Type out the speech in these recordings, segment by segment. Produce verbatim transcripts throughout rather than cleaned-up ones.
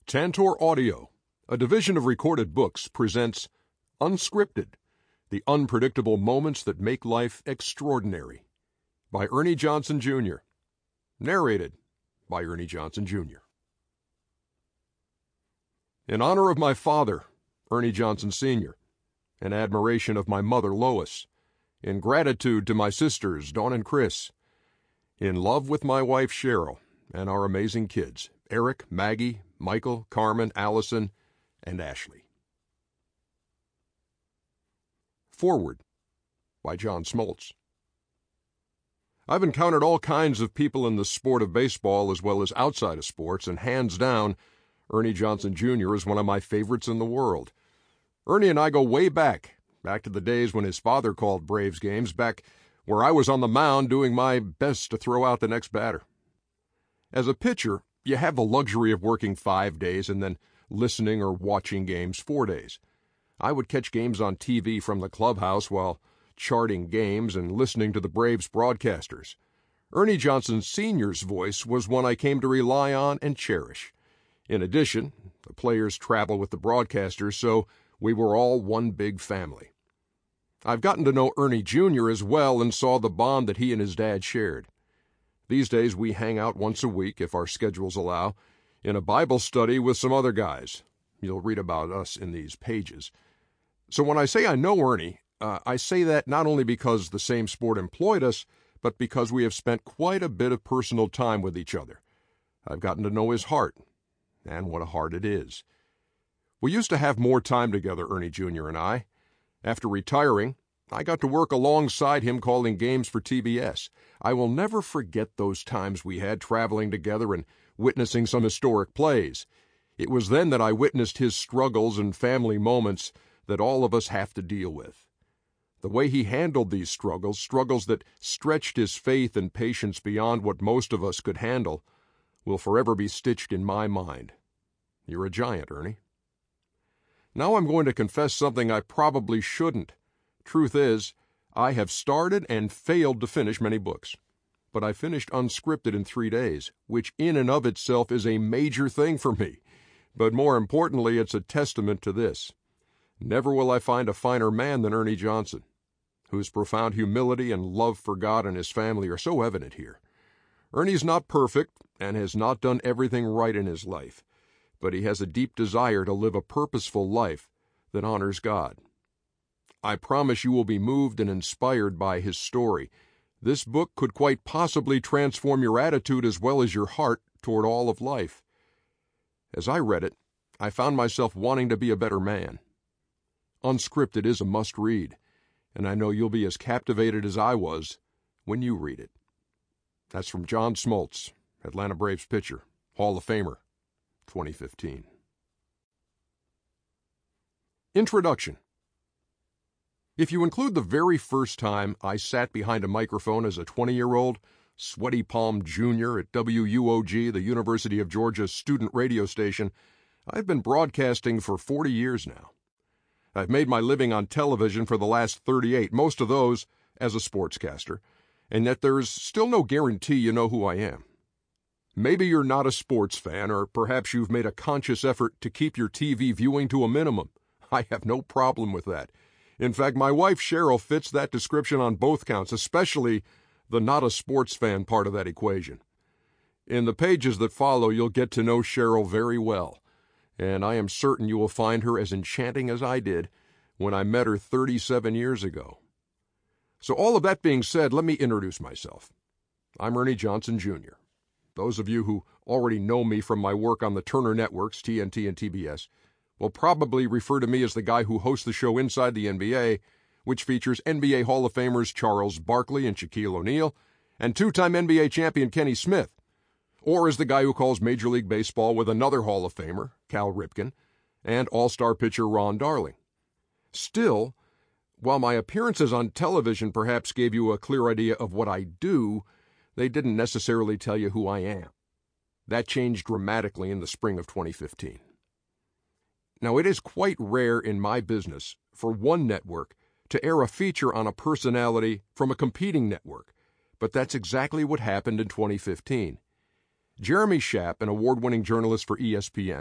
Tantor Audio, a division of Recorded Books, presents Unscripted, the unpredictable moments that make life extraordinary, by Ernie Johnson, Junior Narrated by Ernie Johnson, Junior In honor of my father, Ernie Johnson, Senior, in admiration of my mother, Lois, in gratitude to my sisters, Dawn and Chris, in love with my wife, Cheryl, and our amazing kids, Eric, Maggie, Michael, Carmen, Allison, and Ashley. Forward by John Smoltz. I've encountered all kinds of people in the sport of baseball as well as outside of sports, and hands down, Ernie Johnson, Junior is one of my favorites in the world. Ernie and I go way back, back to the days when his father called Braves games, back where I was on the mound doing my best to throw out the next batter. As a pitcher, you have the luxury of working five days and then listening or watching games four days. I would catch games on T V from the clubhouse while charting games and listening to the Braves broadcasters. Ernie Johnson Senior's voice was one I came to rely on and cherish. In addition, the players travel with the broadcasters, so we were all one big family. I've gotten to know Ernie Junior as well and saw the bond that he and his dad shared. These days we hang out once a week, if our schedules allow, in a Bible study with some other guys. You'll read about us in these pages. So when I say I know Ernie, uh, I say that not only because the same sport employed us, but because we have spent quite a bit of personal time with each other. I've gotten to know his heart, and what a heart it is. We used to have more time together, Ernie Junior and I. After retiring, I got to work alongside him calling games for T B S. I will never forget those times we had traveling together and witnessing some historic plays. It was then that I witnessed his struggles and family moments that all of us have to deal with. The way he handled these struggles, struggles that stretched his faith and patience beyond what most of us could handle, will forever be stitched in my mind. You're a giant, Ernie. Now I'm going to confess something I probably shouldn't. Truth is, I have started and failed to finish many books, but I finished Unscripted in three days, which in and of itself is a major thing for me. But more importantly, it's a testament to this. Never will I find a finer man than Ernie Johnson, whose profound humility and love for God and his family are so evident here. Ernie's not perfect and has not done everything right in his life, but he has a deep desire to live a purposeful life that honors God. I promise you will be moved and inspired by his story. This book could quite possibly transform your attitude as well as your heart toward all of life. As I read it, I found myself wanting to be a better man. Unscripted is a must-read, and I know you'll be as captivated as I was when you read it. That's from John Smoltz, Atlanta Braves pitcher, Hall of Famer, twenty fifteen. Introduction. If you include the very first time I sat behind a microphone as a twenty-year-old, sweaty-palmed junior at W U O G, the University of Georgia student radio station, I've been broadcasting for forty years now. I've made my living on television for the last thirty-eight, most of those as a sportscaster, and yet there's still no guarantee you know who I am. Maybe you're not a sports fan, or perhaps you've made a conscious effort to keep your T V viewing to a minimum. I have no problem with that. In fact, my wife Cheryl fits that description on both counts, especially the not a sports fan part of that equation. In the pages that follow, you'll get to know Cheryl very well, and I am certain you will find her as enchanting as I did when I met her thirty-seven years ago. So all of that being said, let me introduce myself. I'm Ernie Johnson, Junior Those of you who already know me from my work on the Turner Networks, T N T and T B S, will probably refer to me as the guy who hosts the show Inside the N B A, which features N B A Hall of Famers Charles Barkley and Shaquille O'Neal, and two-time N B A champion Kenny Smith, or as the guy who calls Major League Baseball with another Hall of Famer, Cal Ripken, and All-Star pitcher Ron Darling. Still, while my appearances on television perhaps gave you a clear idea of what I do, they didn't necessarily tell you who I am. That changed dramatically in the spring of twenty fifteen. Now, it is quite rare in my business for one network to air a feature on a personality from a competing network, but that's exactly what happened in twenty fifteen. Jeremy Schaap, an award-winning journalist for E S P N,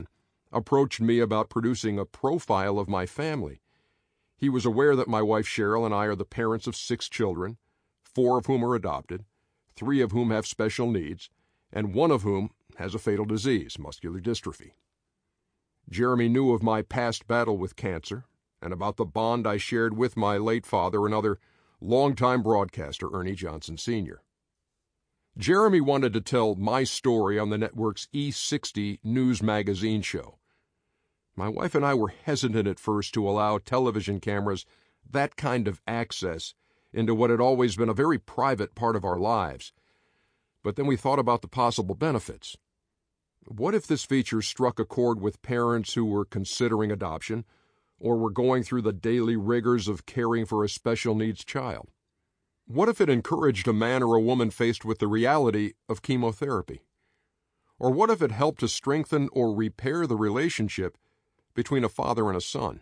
approached me about producing a profile of my family. He was aware that my wife Cheryl and I are the parents of six children, four of whom are adopted, three of whom have special needs, and one of whom has a fatal disease, muscular dystrophy. Jeremy knew of my past battle with cancer and about the bond I shared with my late father and other longtime broadcaster Ernie Johnson Senior Jeremy wanted to tell my story on the network's E sixty News Magazine show. My wife and I were hesitant at first to allow television cameras that kind of access into what had always been a very private part of our lives. But then we thought about the possible benefits. What if this feature struck a chord with parents who were considering adoption or were going through the daily rigors of caring for a special needs child? What if it encouraged a man or a woman faced with the reality of chemotherapy? Or what if it helped to strengthen or repair the relationship between a father and a son?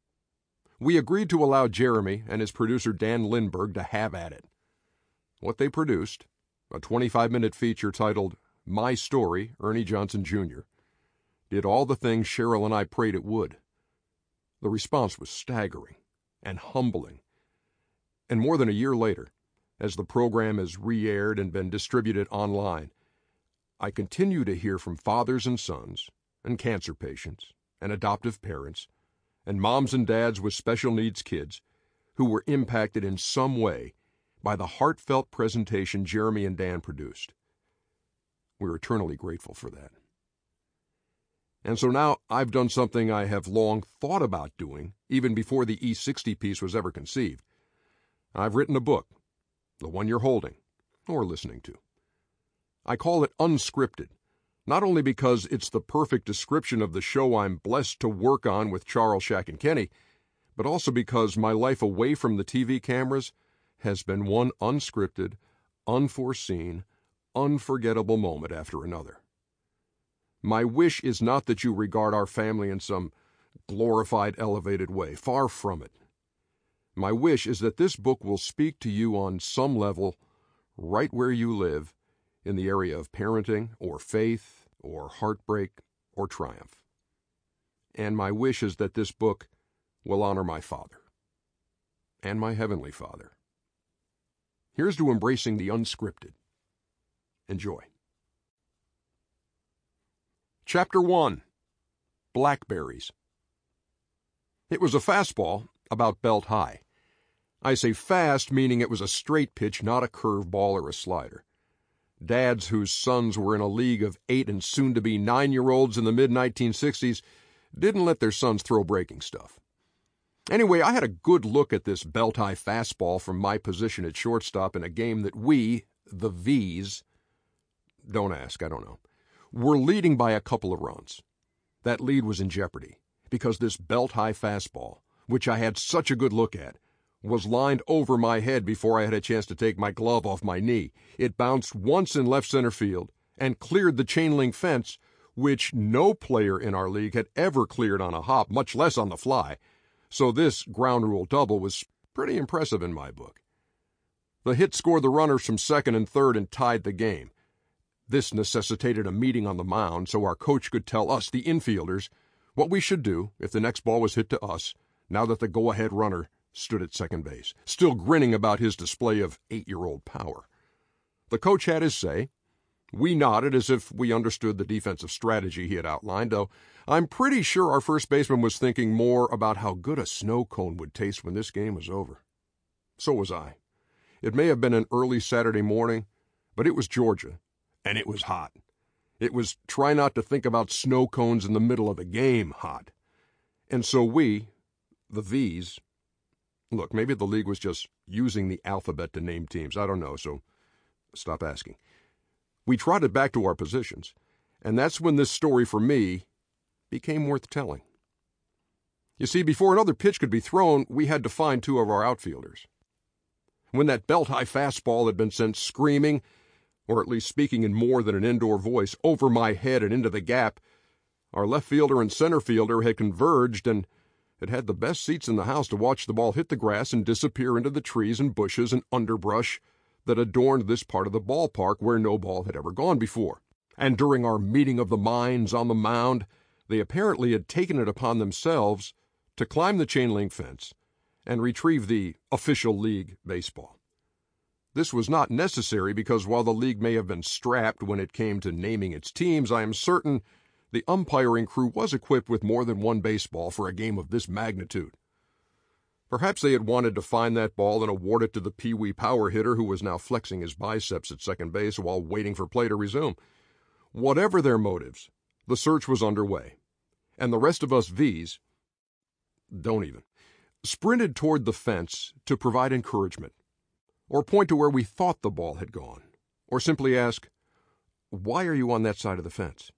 We agreed to allow Jeremy and his producer Dan Lindberg to have at it. What they produced, a twenty-five minute feature titled My Story, Ernie Johnson Junior, did all the things Cheryl and I prayed it would. The response was staggering and humbling. And more than a year later, as the program has re-aired and been distributed online, I continue to hear from fathers and sons, and cancer patients, and adoptive parents, and moms and dads with special needs kids who were impacted in some way by the heartfelt presentation Jeremy and Dan produced. We're eternally grateful for that. And so now I've done something I have long thought about doing, even before the E sixty piece was ever conceived. I've written a book, the one you're holding, or listening to. I call it Unscripted, not only because it's the perfect description of the show I'm blessed to work on with Charles, Shaq, and Kenny, but also because my life away from the T V cameras has been one unscripted, unforeseen, unforgettable moment after another. My wish is not that you regard our family in some glorified, elevated way. Far from it. My wish is that this book will speak to you on some level right where you live in the area of parenting or faith or heartbreak or triumph. And my wish is that this book will honor my Father and my Heavenly Father. Here's to embracing the unscripted. Enjoy. Chapter one. Blackberries. It was a fastball about belt high. I say fast, meaning it was a straight pitch, not a curveball or a slider. Dads whose sons were in a league of eight and soon-to-be nine-year-olds in the mid nineteen sixties didn't let their sons throw breaking stuff. Anyway, I had a good look at this belt-high fastball from my position at shortstop in a game that we, the V's, don't ask, I don't know, were leading by a couple of runs. That lead was in jeopardy because this belt-high fastball, which I had such a good look at, was lined over my head before I had a chance to take my glove off my knee. It bounced once in left center field and cleared the chain link fence, which no player in our league had ever cleared on a hop, much less on the fly. So this ground rule double was pretty impressive in my book. The hit scored the runners from second and third and tied the game. This necessitated a meeting on the mound so our coach could tell us, the infielders, what we should do if the next ball was hit to us, now that the go-ahead runner stood at second base, still grinning about his display of eight-year-old power. The coach had his say. We nodded as if we understood the defensive strategy he had outlined, though I'm pretty sure our first baseman was thinking more about how good a snow cone would taste when this game was over. So was I. It may have been an early Saturday morning, but it was Georgia, and it was hot. It was try not to think about snow cones in the middle of the game hot. And so we, the V's, look, maybe the league was just using the alphabet to name teams. I don't know, so stop asking. We trotted back to our positions, and that's when this story for me became worth telling. You see, before another pitch could be thrown, we had to find two of our outfielders. When that belt-high fastball had been sent screaming, or at least speaking in more than an indoor voice, over my head and into the gap, our left fielder and center fielder had converged and had had the best seats in the house to watch the ball hit the grass and disappear into the trees and bushes and underbrush that adorned this part of the ballpark where no ball had ever gone before. And during our meeting of the minds on the mound, They apparently had taken it upon themselves to climb the chain link fence and retrieve the official league baseball. This was not necessary because while the league may have been strapped when it came to naming its teams, I am certain the umpiring crew was equipped with more than one baseball for a game of this magnitude. Perhaps they had wanted to find that ball and award it to the Pee-wee power hitter who was now flexing his biceps at second base while waiting for play to resume. Whatever their motives, the search was underway, and the rest of us V's, don't even, sprinted toward the fence to provide encouragement, or point to where we thought the ball had gone, or simply ask, "Why are you on that side of the fence?"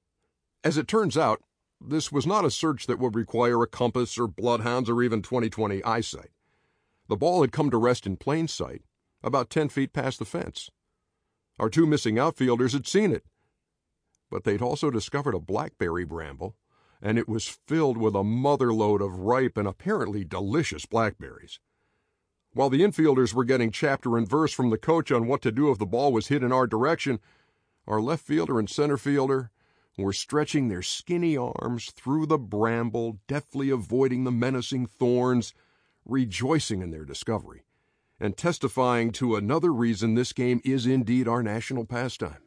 As it turns out, this was not a search that would require a compass or bloodhounds or even twenty twenty eyesight. The ball had come to rest in plain sight, about ten feet past the fence. Our two missing outfielders had seen it, but they'd also discovered a blackberry bramble, and it was filled with a motherload of ripe and apparently delicious blackberries. While the infielders were getting chapter and verse from the coach on what to do if the ball was hit in our direction, our left fielder and center fielder were stretching their skinny arms through the bramble, deftly avoiding the menacing thorns, rejoicing in their discovery, and testifying to another reason this game is indeed our national pastime.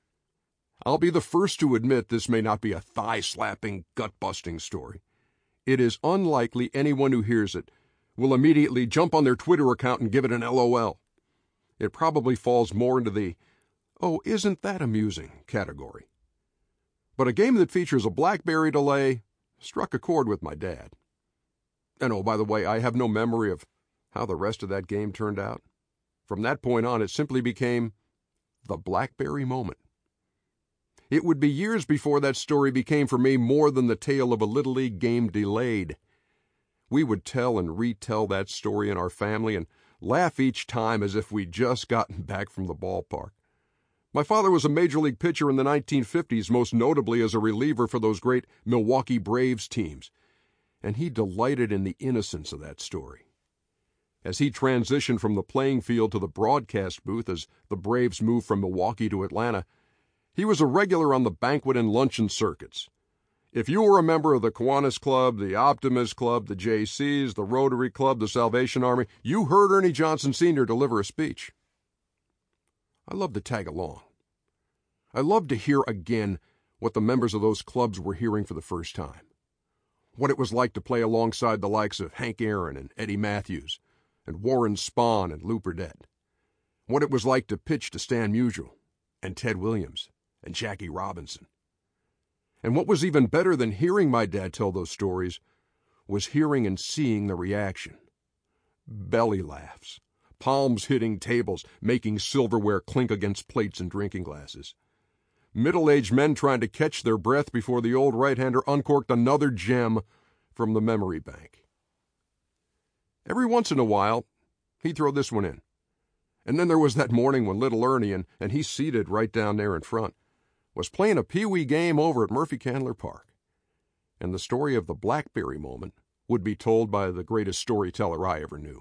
I'll be the first to admit this may not be a thigh-slapping, gut-busting story. It is unlikely anyone who hears it will immediately jump on their Twitter account and give it an L O L. It probably falls more into the, "Oh, isn't that amusing" category. But a game that features a blackberry delay struck a chord with my dad. And oh, by the way, I have no memory of how the rest of that game turned out. From that point on, it simply became the blackberry moment. It would be years before that story became for me more than the tale of a Little League game delayed. We would tell and retell that story in our family and laugh each time as if we'd just gotten back from the ballpark. My father was a major league pitcher in the nineteen fifties, most notably as a reliever for those great Milwaukee Braves teams, and he delighted in the innocence of that story. As he transitioned from the playing field to the broadcast booth as the Braves moved from Milwaukee to Atlanta, he was a regular on the banquet and luncheon circuits. If you were a member of the Kiwanis Club, the Optimist Club, the J Cs, the Rotary Club, the Salvation Army, you heard Ernie Johnson Senior deliver a speech. I loved to tag along. I loved to hear again what the members of those clubs were hearing for the first time. What it was like to play alongside the likes of Hank Aaron and Eddie Matthews, and Warren Spahn and Lou Burdett. What it was like to pitch to Stan Musial, and Ted Williams, and Jackie Robinson. And what was even better than hearing my dad tell those stories was hearing and seeing the reaction. Belly laughs, palms hitting tables, making silverware clink against plates and drinking glasses. Middle-aged men trying to catch their breath before the old right-hander uncorked another gem from the memory bank. Every once in a while, he'd throw this one in. And then there was that morning when little Ernie, and, and he's seated right down there in front, was playing a Pee-wee game over at Murphy Candler Park. And the story of the blackberry moment would be told by the greatest storyteller I ever knew.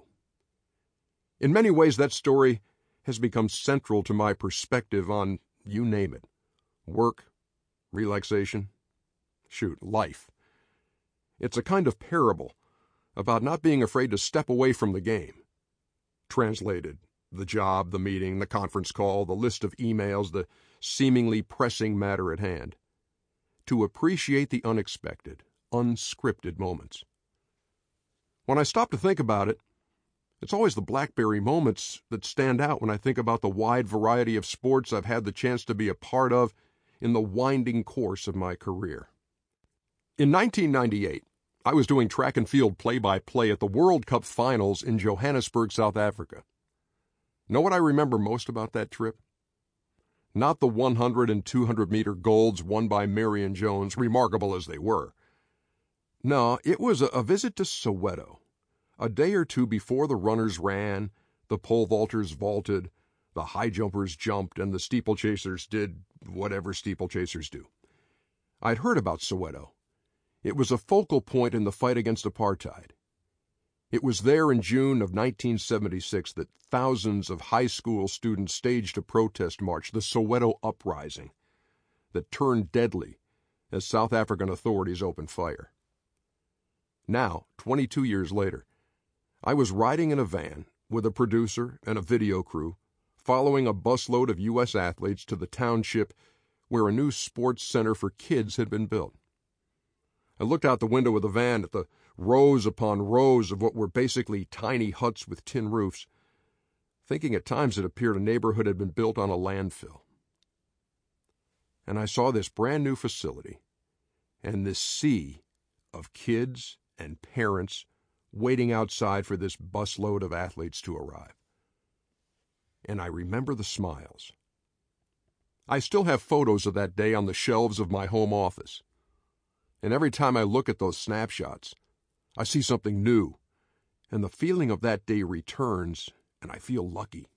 In many ways, that story has become central to my perspective on, you name it, work, relaxation, shoot, life. It's a kind of parable about not being afraid to step away from the game. Translated, the job, the meeting, the conference call, the list of emails, the seemingly pressing matter at hand. To appreciate the unexpected, unscripted moments. When I stop to think about it, it's always the blackberry moments that stand out when I think about the wide variety of sports I've had the chance to be a part of in the winding course of my career. In nineteen ninety-eight, I was doing track and field play-by-play at the World Cup Finals in Johannesburg, South Africa. Know what I remember most about that trip? Not the one hundred and two hundred meter golds won by Marion Jones, remarkable as they were. No, it was a, a visit to Soweto. A day or two before the runners ran, the pole vaulters vaulted, the high jumpers jumped, and the steeplechasers did whatever steeplechasers do. I'd heard about Soweto. It was a focal point in the fight against apartheid. It was there in June of nineteen seventy-six that thousands of high school students staged a protest march, the Soweto Uprising, that turned deadly as South African authorities opened fire. Now, twenty-two years later, I was riding in a van with a producer and a video crew, following a busload of U S athletes to the township where a new sports center for kids had been built. I looked out the window of the van at the rows upon rows of what were basically tiny huts with tin roofs, thinking at times it appeared a neighborhood had been built on a landfill. And I saw this brand new facility and this sea of kids and parents waiting outside for this busload of athletes to arrive. And I remember the smiles. I still have photos of that day on the shelves of my home office. And every time I look at those snapshots, I see something new, and the feeling of that day returns, and I feel lucky.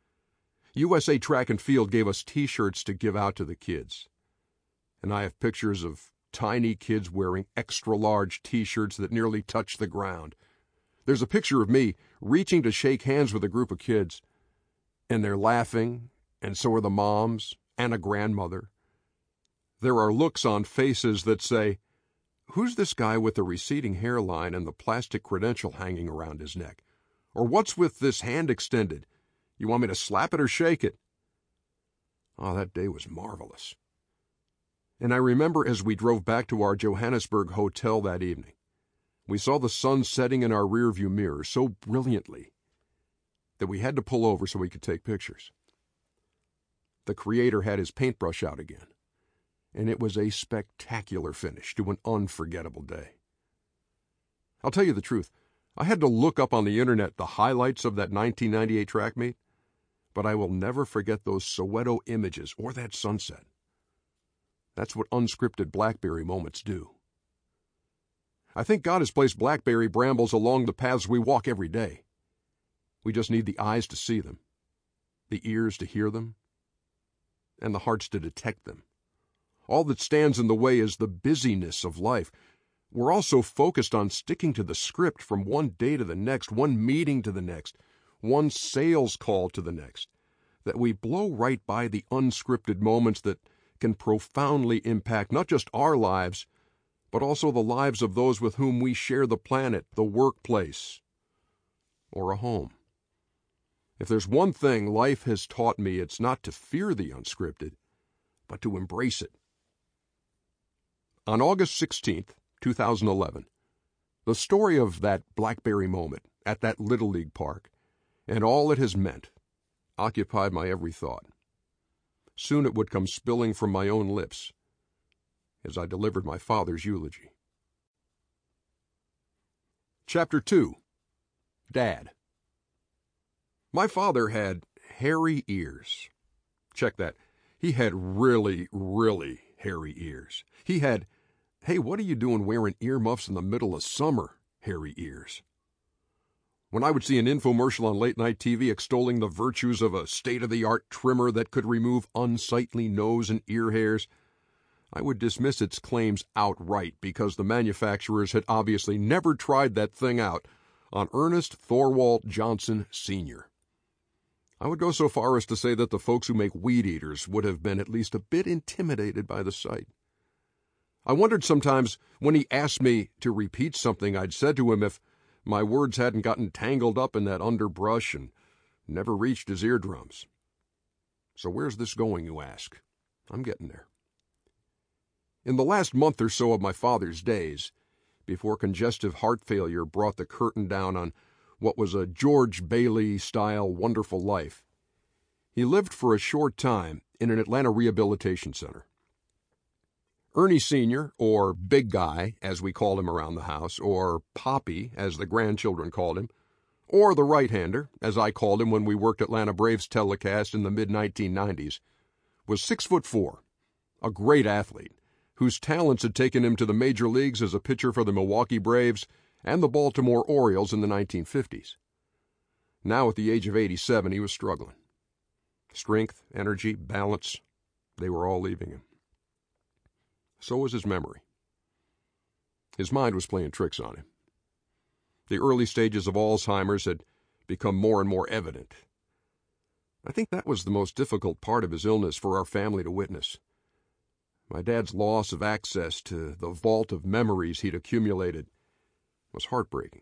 U S A Track and Field gave us T-shirts to give out to the kids, and I have pictures of tiny kids wearing extra-large T-shirts that nearly touch the ground. There's a picture of me reaching to shake hands with a group of kids, and they're laughing, and so are the moms and a grandmother. There are looks on faces that say, "Who's this guy with the receding hairline and the plastic credential hanging around his neck? Or what's with this hand extended? You want me to slap it or shake it?" Oh, that day was marvelous. And I remember as we drove back to our Johannesburg hotel that evening, we saw the sun setting in our rearview mirror so brilliantly that we had to pull over so we could take pictures. The creator had his paintbrush out again, and it was a spectacular finish to an unforgettable day. I'll tell you the truth, I had to look up on the internet the highlights of that nineteen ninety-eight track meet, but I will never forget those Soweto images or that sunset. That's what unscripted BlackBerry moments do. I think God has placed blackberry brambles along the paths we walk every day. We just need the eyes to see them, the ears to hear them, and the hearts to detect them. All that stands in the way is the busyness of life. We're all so focused on sticking to the script from one day to the next, one meeting to the next, one sales call to the next, that we blow right by the unscripted moments that can profoundly impact not just our lives, but also the lives of those with whom we share the planet, the workplace, or a home. If there's one thing life has taught me, it's not to fear the unscripted, but to embrace it. On August sixteenth, two thousand eleven, the story of that BlackBerry moment at that Little League park and all it has meant occupied my every thought. Soon it would come spilling from my own lips as I delivered my father's eulogy. Chapter two. Dad. My father had hairy ears. Check that. He had really, really hairy ears. He had, "Hey, what are you doing wearing earmuffs in the middle of summer?" hairy ears. When I would see an infomercial on late-night T V extolling the virtues of a state-of-the-art trimmer that could remove unsightly nose and ear hairs, I would dismiss its claims outright because the manufacturers had obviously never tried that thing out on Ernest Thorwald Johnson, Senior I would go so far as to say that the folks who make weed eaters would have been at least a bit intimidated by the sight. I wondered sometimes when he asked me to repeat something I'd said to him if my words hadn't gotten tangled up in that underbrush and never reached his eardrums. So where's this going, you ask? I'm getting there. In the last month or so of my father's days, before congestive heart failure brought the curtain down on what was a George Bailey-style wonderful life, he lived for a short time in an Atlanta rehabilitation center. Ernie Senior, or Big Guy, as we called him around the house, or Poppy, as the grandchildren called him, or the right-hander, as I called him when we worked Atlanta Braves telecast in the mid nineteen nineties, was six foot four, a great athlete, whose talents had taken him to the major leagues as a pitcher for the Milwaukee Braves and the Baltimore Orioles in the nineteen fifties. Now, at the age of eighty-seven, he was struggling. Strength, energy, balance, they were all leaving him. So was his memory. His mind was playing tricks on him. The early stages of Alzheimer's had become more and more evident. I think that was the most difficult part of his illness for our family to witness. My dad's loss of access to the vault of memories he'd accumulated was heartbreaking.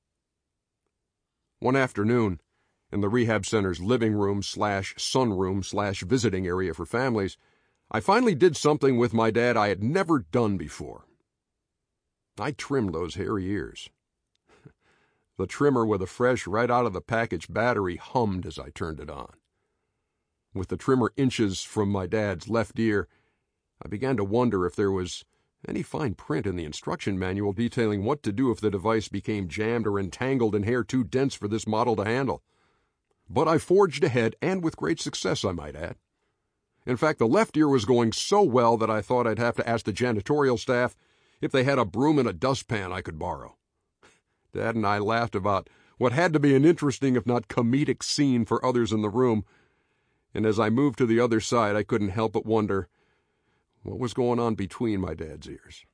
One afternoon, in the rehab center's living room slash sunroom slash visiting area for families, I finally did something with my dad I had never done before. I trimmed those hairy ears. The trimmer with a fresh, right out of the package battery hummed as I turned it on. With the trimmer inches from my dad's left ear, I began to wonder if there was any fine print in the instruction manual detailing what to do if the device became jammed or entangled in hair too dense for this model to handle. But I forged ahead, and with great success, I might add. In fact, the left ear was going so well that I thought I'd have to ask the janitorial staff if they had a broom and a dustpan I could borrow. Dad and I laughed about what had to be an interesting, if not comedic, scene for others in the room, and as I moved to the other side, I couldn't help but wonder what was going on between my dad's ears.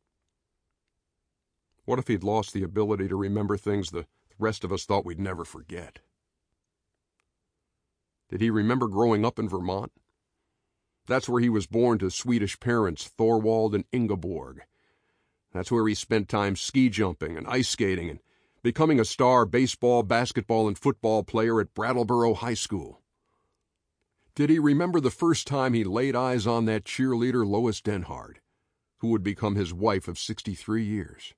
What if he'd lost the ability to remember things the rest of us thought we'd never forget? Did he remember growing up in Vermont? That's where he was born to Swedish parents, Thorwald and Ingeborg. That's where he spent time ski jumping and ice skating and becoming a star baseball, basketball, and football player at Brattleboro High School. Did he remember the first time he laid eyes on that cheerleader Lois Denhard, who would become his wife of sixty-three years?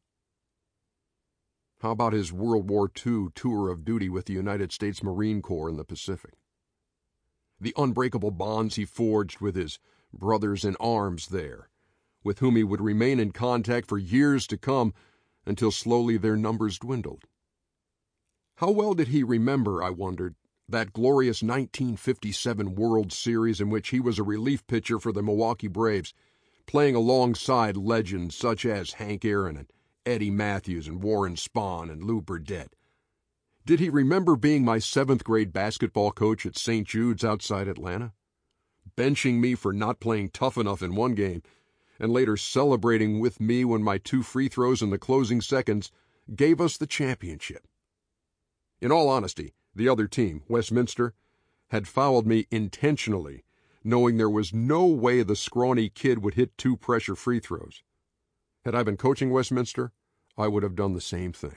How about his World War Two tour of duty with the United States Marine Corps in the Pacific? The unbreakable bonds he forged with his brothers in arms there, with whom he would remain in contact for years to come until slowly their numbers dwindled. How well did he remember, I wondered, that glorious nineteen fifty-seven World Series in which he was a relief pitcher for the Milwaukee Braves, playing alongside legends such as Hank Aaron and Eddie Matthews and Warren Spahn and Lou Burdett? Did he remember being my seventh grade basketball coach at Saint Jude's outside Atlanta, benching me for not playing tough enough in one game, and later celebrating with me when my two free throws in the closing seconds gave us the championship? In all honesty, the other team, Westminster, had fouled me intentionally, knowing there was no way the scrawny kid would hit two pressure free throws. Had I been coaching Westminster, I would have done the same thing.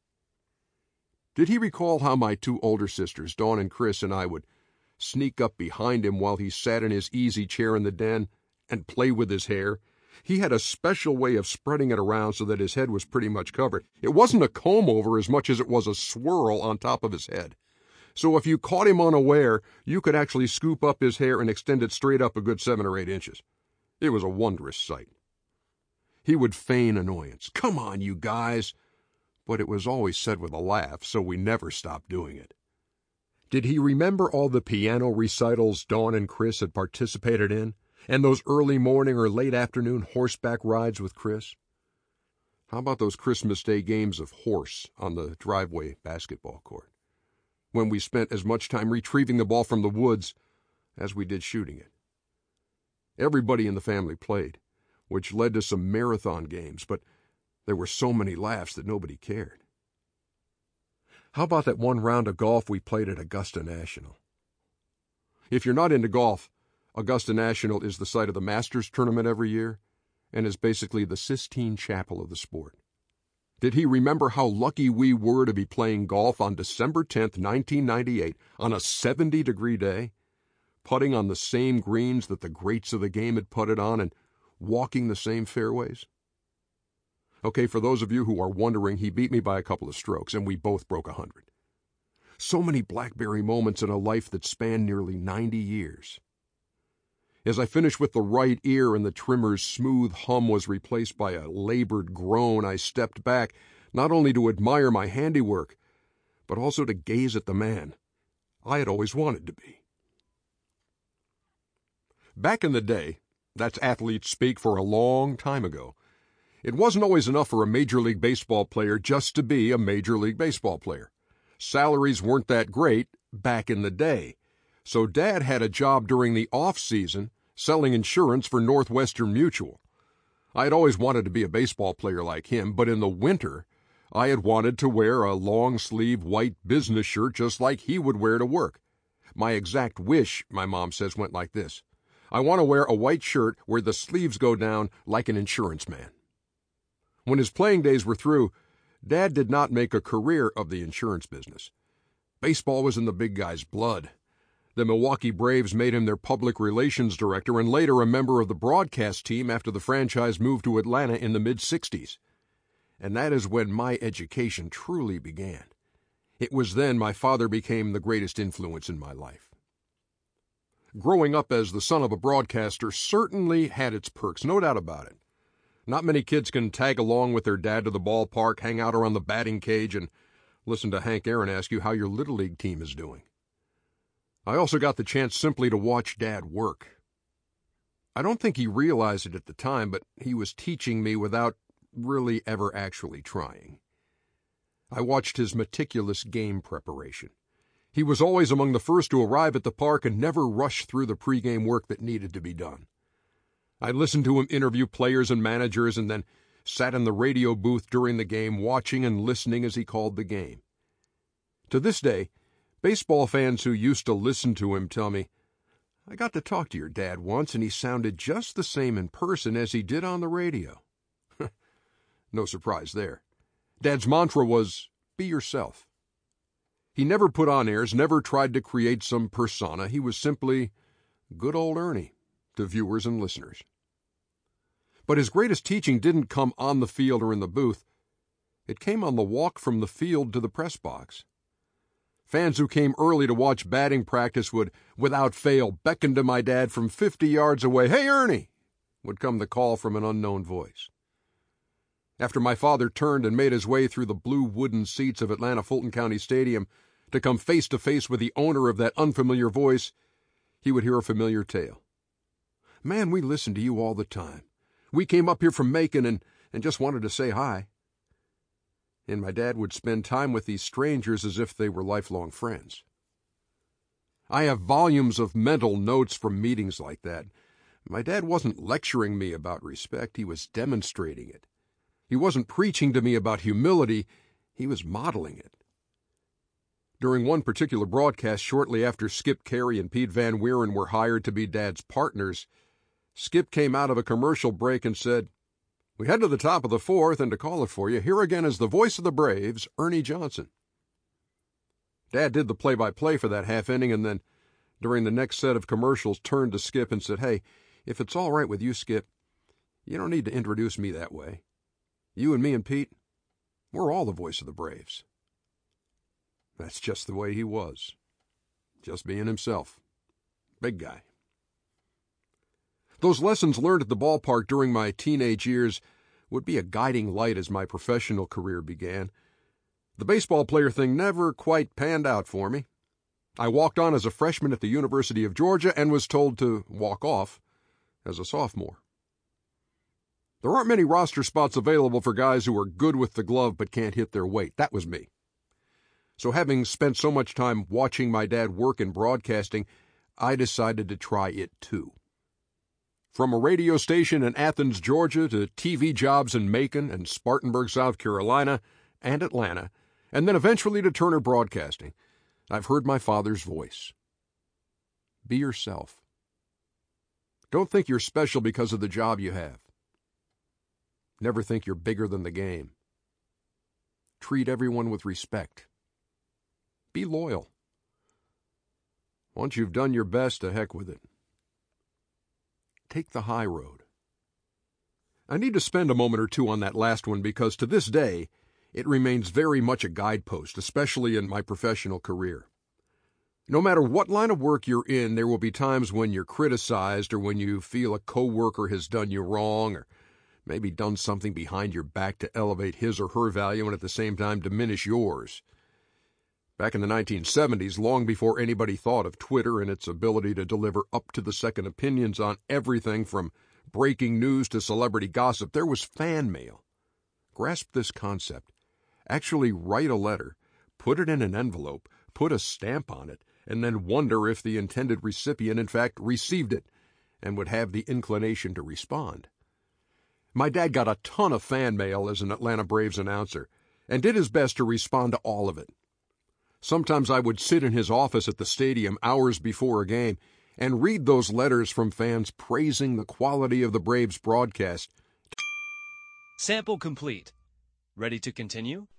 Did he recall how my two older sisters, Dawn and Chris, and I would sneak up behind him while he sat in his easy chair in the den and play with his hair? He had a special way of spreading it around so that his head was pretty much covered. It wasn't a comb-over as much as it was a swirl on top of his head. So if you caught him unaware, you could actually scoop up his hair and extend it straight up a good seven or eight inches. It was a wondrous sight. He would feign annoyance. "Come on, you guys." But it was always said with a laugh, so we never stopped doing it. Did he remember all the piano recitals Dawn and Chris had participated in, and those early morning or late afternoon horseback rides with Chris? How about those Christmas Day games of horse on the driveway basketball court, when we spent as much time retrieving the ball from the woods as we did shooting it? Everybody in the family played, which led to some marathon games, but there were so many laughs that nobody cared. How about that one round of golf we played at Augusta National? If you're not into golf, Augusta National is the site of the Masters tournament every year and is basically the Sistine Chapel of the sport. Did he remember how lucky we were to be playing golf on December tenth, nineteen ninety-eight, on a seventy-degree day, putting on the same greens that the greats of the game had putted on and walking the same fairways? Okay, for those of you who are wondering, he beat me by a couple of strokes, and we both broke a hundred. So many BlackBerry moments in a life that spanned nearly ninety years. As I finished with the right ear and the trimmer's smooth hum was replaced by a labored groan, I stepped back, not only to admire my handiwork, but also to gaze at the man I had always wanted to be. Back in the day, that's athlete speak for a long time ago, it wasn't always enough for a Major League Baseball player just to be a Major League Baseball player. Salaries weren't that great back in the day, so Dad had a job during the off-season selling insurance for Northwestern Mutual. I had always wanted to be a baseball player like him, but in the winter, I had wanted to wear a long-sleeve white business shirt just like he would wear to work. My exact wish, my mom says, went like this: I want to wear a white shirt where the sleeves go down like an insurance man. When his playing days were through, Dad did not make a career of the insurance business. Baseball was in the big guy's blood. The Milwaukee Braves made him their public relations director and later a member of the broadcast team after the franchise moved to Atlanta in the mid-sixties. And that is when my education truly began. It was then my father became the greatest influence in my life. Growing up as the son of a broadcaster certainly had its perks, no doubt about it. Not many kids can tag along with their dad to the ballpark, hang out around the batting cage, and listen to Hank Aaron ask you how your Little League team is doing. I also got the chance simply to watch Dad work. I don't think he realized it at the time, but he was teaching me without really ever actually trying. I watched his meticulous game preparation. He was always among the first to arrive at the park and never rushed through the pregame work that needed to be done. I listened to him interview players and managers and then sat in the radio booth during the game watching and listening as he called the game. To this day, baseball fans who used to listen to him tell me, "I got to talk to your dad once and he sounded just the same in person as he did on the radio." No surprise there. Dad's mantra was, be yourself. He never put on airs, never tried to create some persona. He was simply good old Ernie to viewers and listeners. But his greatest teaching didn't come on the field or in the booth. It came on the walk from the field to the press box. Fans who came early to watch batting practice would, without fail, beckon to my dad from fifty yards away. "Hey, Ernie!" would come the call from an unknown voice. After my father turned and made his way through the blue wooden seats of Atlanta Fulton County Stadium to come face to face with the owner of that unfamiliar voice, he would hear a familiar tale. "Man, we listened to you all the time. We came up here from Macon and, and just wanted to say hi." And my dad would spend time with these strangers as if they were lifelong friends. I have volumes of mental notes from meetings like that. My dad wasn't lecturing me about respect, he was demonstrating it. He wasn't preaching to me about humility, he was modeling it. During one particular broadcast shortly after Skip Carey and Pete Van Wieren were hired to be Dad's partners, Skip came out of a commercial break and said, "We head to the top of the fourth, and to call it for you, here again is the voice of the Braves, Ernie Johnson." Dad did the play-by-play for that half inning and then, during the next set of commercials, turned to Skip and said, "Hey, if it's all right with you, Skip, you don't need to introduce me that way. You and me and Pete, we're all the voice of the Braves." That's just the way he was. Just being himself. Big guy. Those lessons learned at the ballpark during my teenage years would be a guiding light as my professional career began. The baseball player thing never quite panned out for me. I walked on as a freshman at the University of Georgia and was told to walk off as a sophomore. There aren't many roster spots available for guys who are good with the glove but can't hit their weight. That was me. So having spent so much time watching my dad work in broadcasting, I decided to try it too. From a radio station in Athens, Georgia, to T V jobs in Macon and Spartanburg, South Carolina, and Atlanta, and then eventually to Turner Broadcasting, I've heard my father's voice. Be yourself. Don't think you're special because of the job you have. Never think you're bigger than the game. Treat everyone with respect. Be loyal. Once you've done your best, to heck with it. Take the high road. I need to spend a moment or two on that last one because to this day, it remains very much a guidepost, especially in my professional career. No matter what line of work you're in, there will be times when you're criticized or when you feel a coworker has done you wrong or maybe done something behind your back to elevate his or her value and at the same time diminish yours. Back in the nineteen seventies, long before anybody thought of Twitter and its ability to deliver up-to-the-second opinions on everything from breaking news to celebrity gossip, there was fan mail. Grasp this concept. Actually write a letter, put it in an envelope, put a stamp on it, and then wonder if the intended recipient in fact received it and would have the inclination to respond. My dad got a ton of fan mail as an Atlanta Braves announcer and did his best to respond to all of it. Sometimes I would sit in his office at the stadium hours before a game, and read those letters from fans praising the quality of the Braves broadcast. Sample complete. Ready to continue?